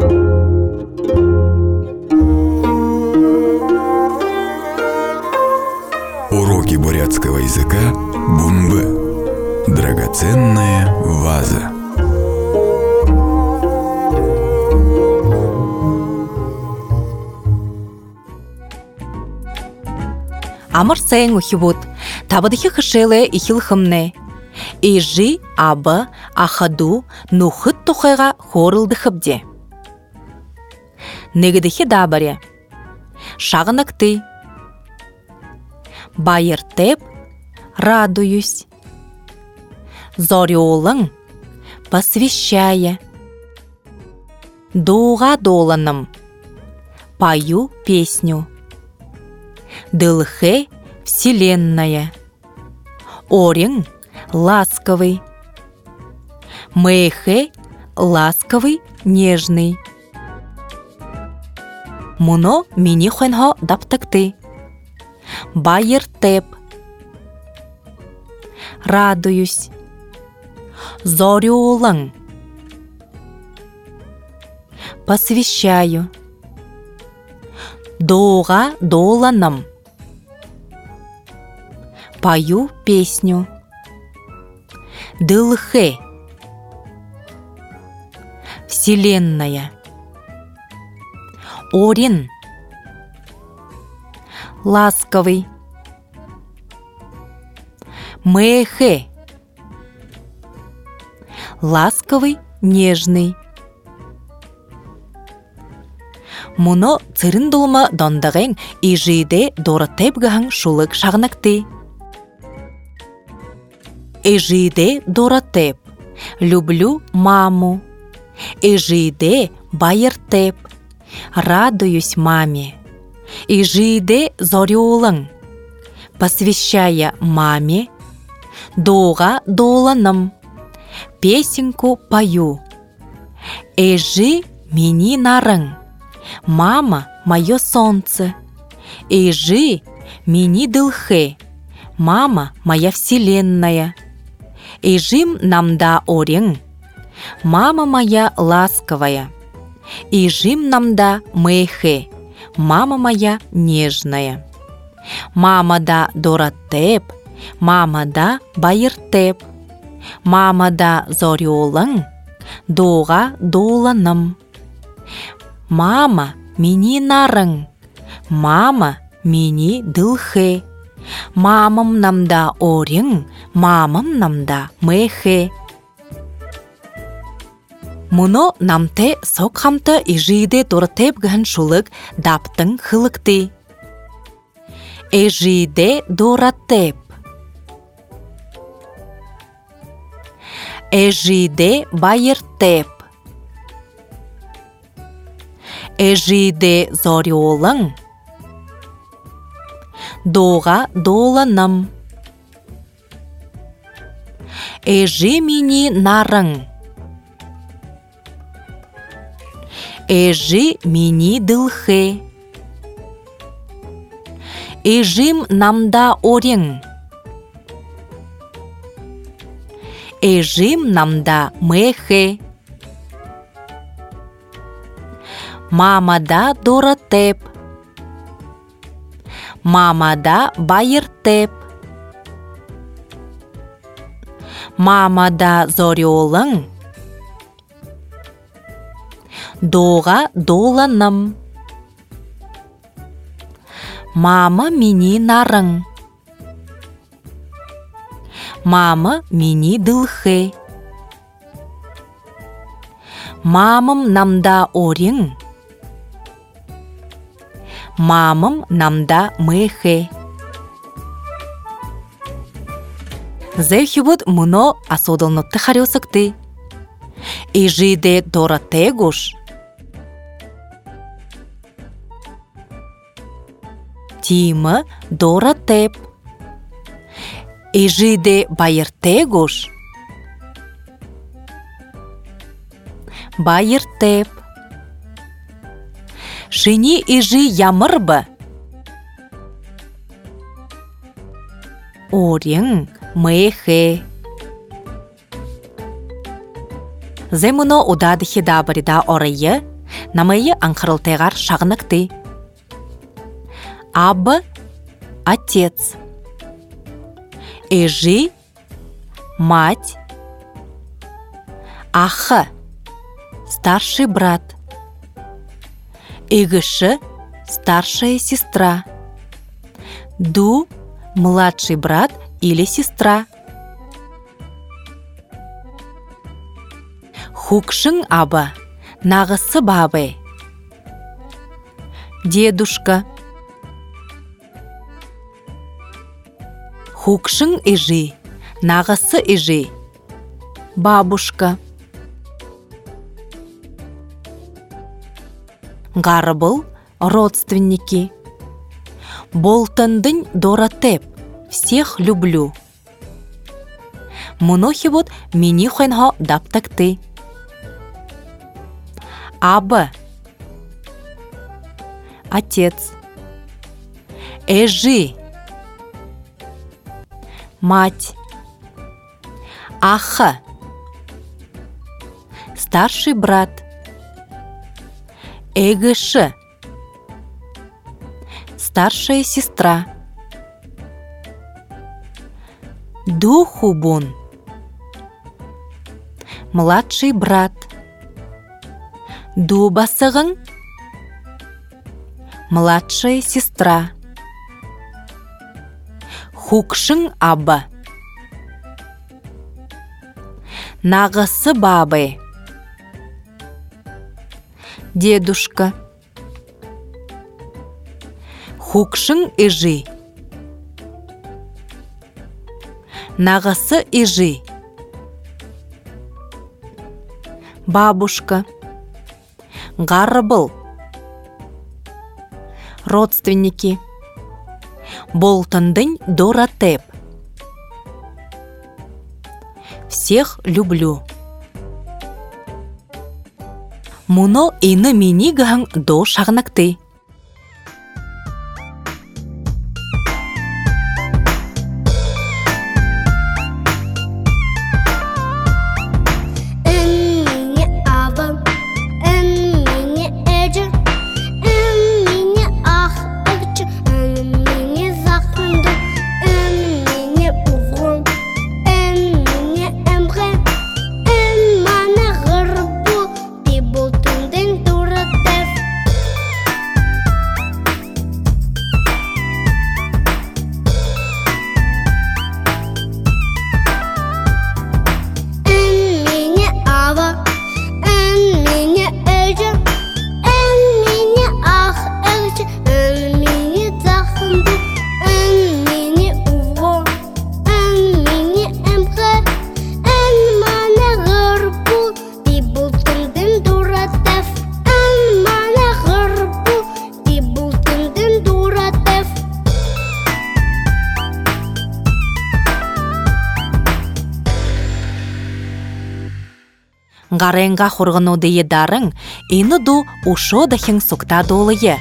Уроки бурятского языка Бумбы. Драгоценная ваза. Амар сайн ухибут табадхи хшеле ихилхымне. Ижи аба ахаду нухыт тухайга хорылдыхыбде. Негедихи дабаре. Шагнакты. Байыртеп радуюсь. Зорёлың посвящая. Дуга доланым. Пою песню. Дылхе вселенная. Орен ласковый. Мэхе ласковый, нежный. Муно мини хэнхо даптакты. Байыртеп. Радуюсь. Зорёлың. Посвящаю. Дуга доланым. Пою песню. Дылхе. Вселенная. Орен. Ласковый. Мэхе. Ласковый, нежный. Муно цырындылма дондагын ижиде доратеп гахан шулык шагнакты. Ижиде доратеп. Люблю маму. Ижиде байыртеп. Радуюсь маме. Ижиде зорёлың. Посвящая маме. Дуга доланым. Песенку пою. Эжи мини нарың. Мама мое солнце. Эжи мини дылхе. Мама моя вселенная. Эжим намда орен. Мама моя ласковая. Эжим намда мэхе. Мама моя нежная. Мама да доратеп. Мама да байыртеп. Мама да зорёлың. Дуга доланым. Мама мини нарың. Мама мини дылхе. Мамам намда орен. Мамам намда мэхе. Муно намте сокхамта ижиде доратеп гахан шулык даптың хылыкты. Ежиде доратеп. Ежиде байыртеп. Ежиде зорёлың. Дуга доланым. Ежи мини нарың. Ежи мини дылхе. Ежим намда орен. Ежим намда мэхе. Мама да доратеп. Мама да байыртеп. Мама да зорёлың. Дуга доланым. Мама мини нарың. Мама мини дылхе. Мамам намда орен. Мамам намда мэхе. Зэхибуд муно асодылнытты харёсыкты. Ижиде доратегуш. Тима доратеп. Ижиде байыртегуш. Байыртеп. Шини ижи ямырбы. Орен мэхе. Земуно удадхи дабрида орайы Намайы аңқырылтайғар шағыныкты. Абы – отец. Эжи – мать. Ахы – старший брат. Игыши – старшая сестра. Ду – младший брат или сестра. Хукшың абы – нағысы бабы. Дедушка. Хукшың ижи – нағысы ижи. Бабушка. Гарбыл – родственники. Болтындың доратеп, всех люблю. Мұнохи вот мені хойнға даптакты. Абы – отец. Эжи – мать. Ахы – старший брат. Эгыши – старшая сестра. Духубун – младший брат. Дубасығың – младшая сестра. Хукшың абы – нағысы бабы. Дедушка. Хукшың ижи – нағысы ижи. Бабушка. Гарбыл – родственники. Болтындың доратеп. Всех люблю. Мұны ені мені ғың до шағынакты. Гаренга хорғынуды едарың, ені ду ушо дахин сукта долые.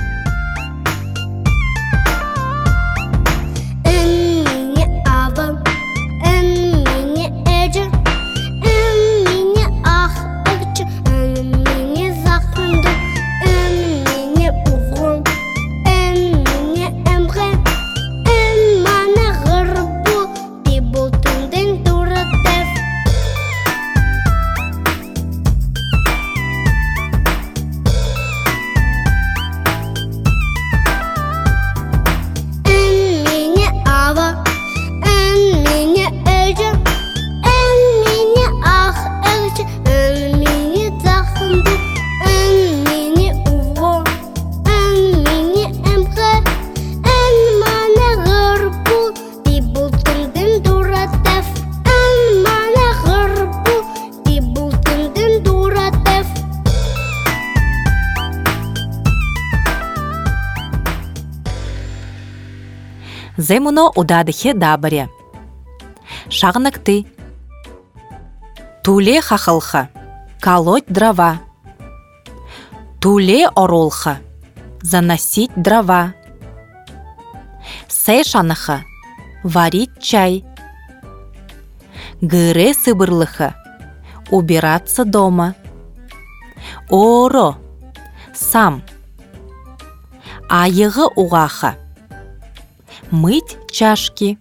Земуно удадыхе дабыре. Шағыныкты. Туле хахылха. Колоть дрова. Туле оролха. Заносить дрова. Сэшаныха. Варить чай. Гыре сыбырлыха. Убираться дома. Оро. сам. Айығы уғақы. Мыть чашки.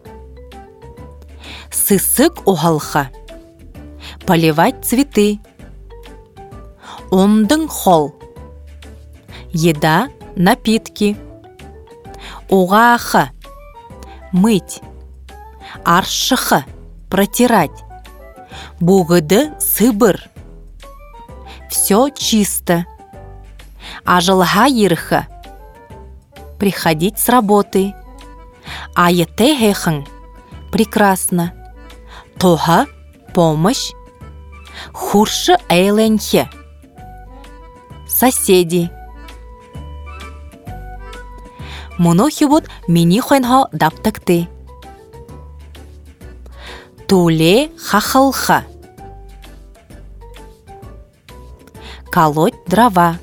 Сысык уғалқы. Поливать цветы. Ондың хол. Еда, напитки. Уғақы. Мыть. Аршықы. Протирать. Бугыды сыбыр. Все чисто. Ажылға ерхы. Приходить с работы. Айыте хехың. Прекрасно. Тоға помощь. Хуршы әйленхе. Соседи. Мұны хебут мені хойнға даптыкты. Туле хахалха. Колоть дрова.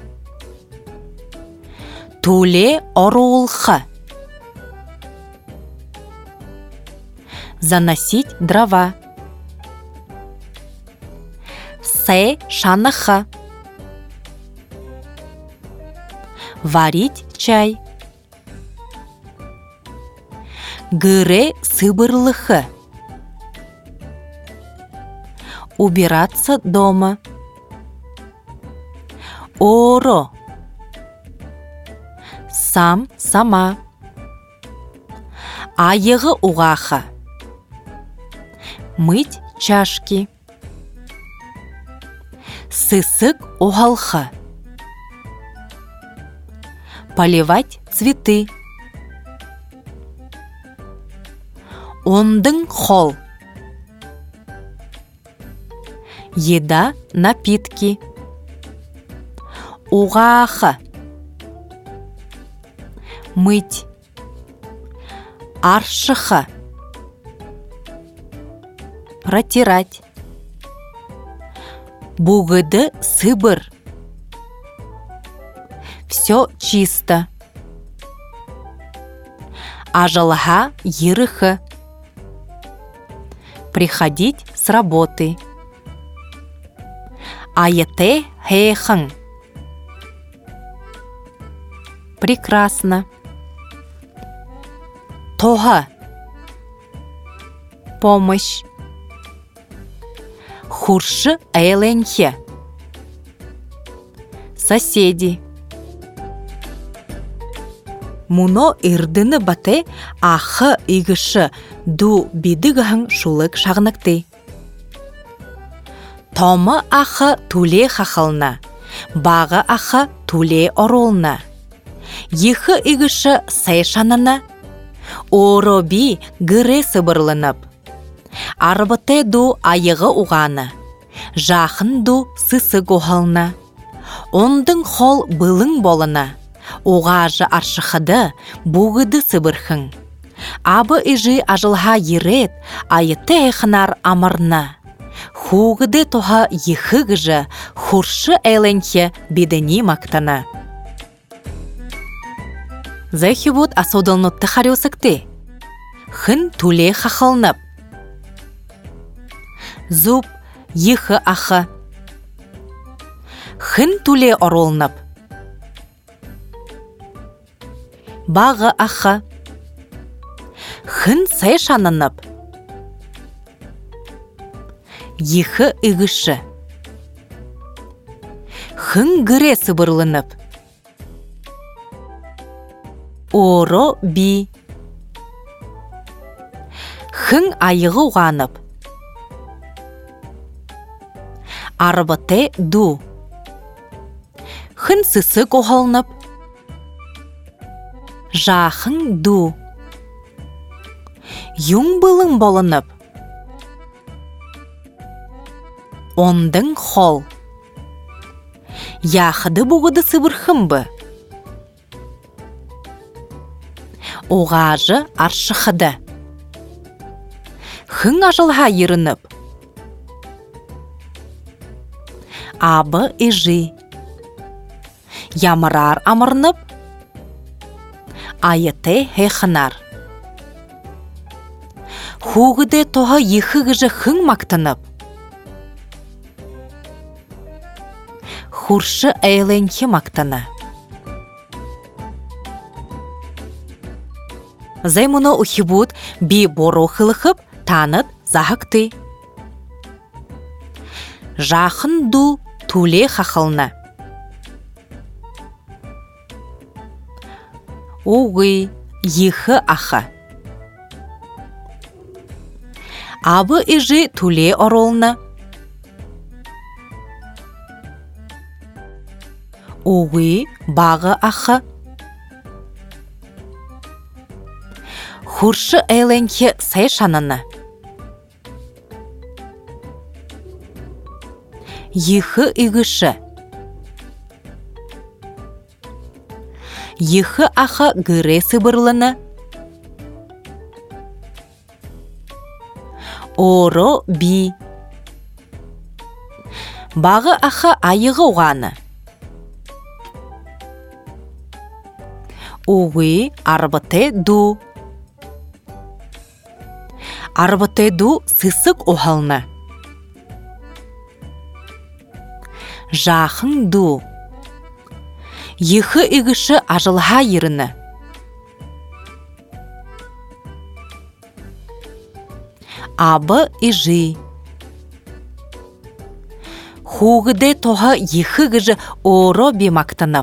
Туле орулха. Заносить дрова. Се шанаха. Варить чай. Гыре сыбырлыхы. Убираться дома. Оро. Сам, сама. Айығы уғақы. Мыть чашки. Сысык уғалқы. Поливать цветы. Ондың хол. Еда, напитки. Уғақы. Мыть. Аршықы. Протирать. Бугыды сыбыр. Все чисто. Ажылға ерхы. Приходить с работы. Айыте хейхың. Прекрасно. Тоға. Помощь. Хуршы әйленхе. Соседи. Мұно ирдіні бате ақы игішы ду бидігіғің шулық шағыныкты. Томы ақы туле хақылна, бағы ақы туле оролна. Ехы игішы сайшанына, ороби гыре сыбырлынып. Арбыте ду айығы уғаны, жақын ду сысы гоғална. Ондың хол былың болына, уғажы аршықыды буғыды сыбырхың. Абы ижи ажылға ерет, айыты әхінар амырна. Хуғыды тоға ехы гыжы, хуршы әйленхе бедені мақтана. Зәхі бұд асудылнытты қариосыкты. Хын туле хақылнып. Зуб ехы ақы. Хын туле оролнып. Бағы ақы. Хын сай шанынып. Ехы үгіші. Хын гыре сыбырлынып. Оро би. Хын айығы уғанып. Арбыте ду. Хын сысы коғалынып. Жақын ду. Юң былың болынып. Ондың хол. Яхыды бұғыды сыбырхым бы. Оғажы аршықыды. Хың ажылға ерініп. Абы ежи. Ямырар амырнып. Айыте хейхынар. Хуғыды тоға ехі гыжы хың мақтынып. хуршы әйленхе мақтаны. Займуно ухибут би боро хылықып, танып захыкты. Жақын ду туле хақылны. Оғы, ехы ақы. Абы ижи туле оролны. Оғы, бағы ақы. Хуршы әйленхе сай шананы. Ехы игышы. Ехы ақы гыре сыбырлыны. Оро би. Бағы ақы айығы оғаны. Оғы арбыте ду. Арбыте ду сысық оғалны. Жақын ду. Ехы игышы ажылға еріні. Абы ижи. Хуғыде тоға ехы гыжы оро бемақтанып.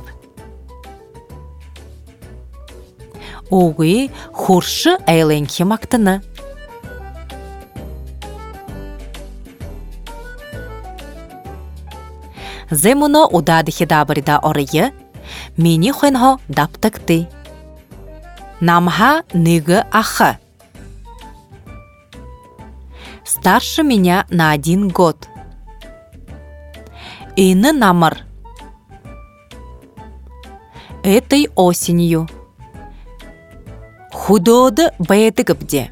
Оғы хуршы әйленхе мақтаны. Земуно удадыхи дабырда орыйы, мені хойнхо даптыкты. Намха ныгы ахы. Старше меня на 1 год. Ины намыр. Этой осенью. Худоды бэдыгыбде.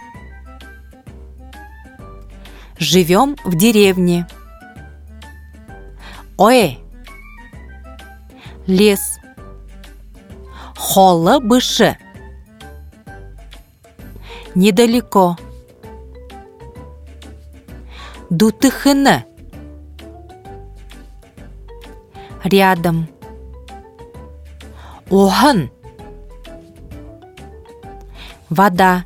Живем в деревне. Ой. Лес. Холы бышы. Недалеко. Дутыхыны. Рядом. Оған. Вода.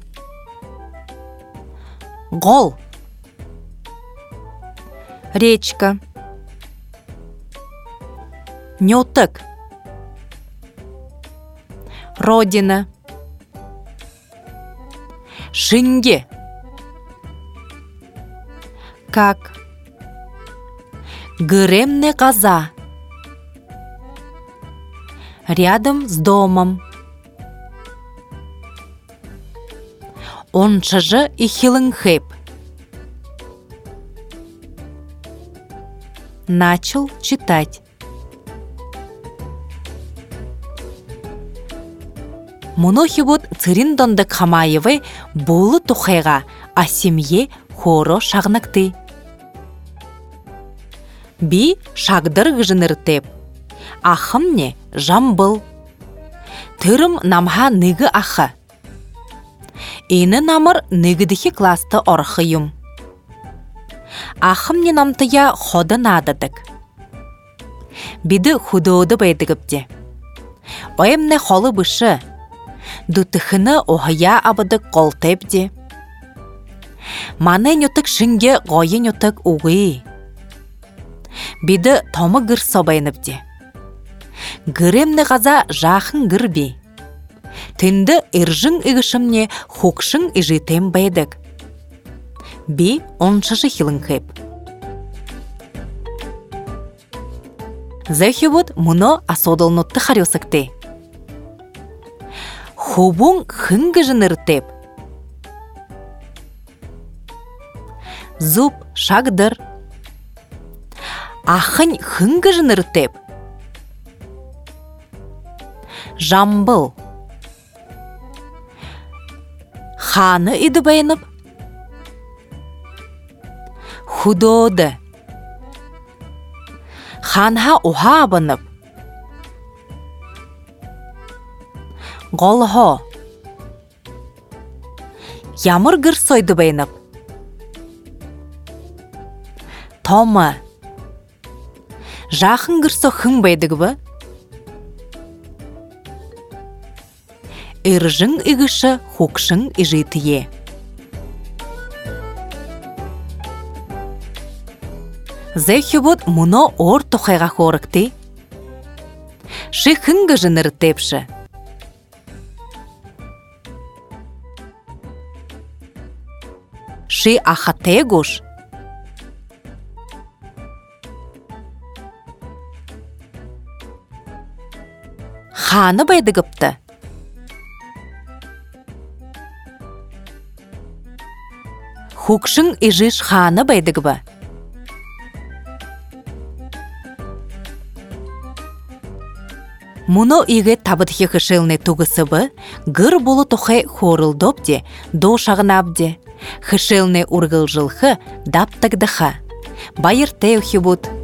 Гол. Речка. Нютык. Родина. Шинге. Как. Гремне коза. Рядом с домом. Он чыжы и хилыңхеп. Начал читать. Мұнохибут циринданды Камаевы болы тухайға о семье хоро шағныкты. Би шагдыр гыжыныртеп. Ахымне жамбыл. Түрім намха ныгы ахы. Ені намыр ныгыдыхи класты орхыйым. Ахымне намтыя ходы нададык. Биді худоды байдыгыпте. Ойымне холы бышы. Дутыхыны оғыя абыдык қолтепде. Маны нютык шынге ғойы нютык уғы. Биді томы гыр собайыныпде. Гыремні ғаза жақын гырби. Тінді иржың игышымне хукшың ижитем байдык. Би оншышы хилыңхеп. Зәхибут мұны асодылнутты харёсыкты. Хубун хынгыжыныртеп. Зуб шагдыр. Ахын хынгыжыныртеп. Жамбыл. Ханы иді байынып. Худоды. Ханха уха абынып. Голхо. Ямыр гыр сойды байынып. Томы. Жақын кірсі хың байдығы бі? Иржың игіші хукшың ижитие. Зэхюбот муно ор тухайға хорыкти. Ши хыңғы жыныр тепші. Ши ахатегуш. Ханы байдығыпты. Хукшың ижиш ханы байдығы ба? Муно иге табытхи хышылны тугысы бы, гыр болу тухай хорылдопде, до шағынабде. Хышылны ургыл жылхы даптагдыха. Байыр теухи буд.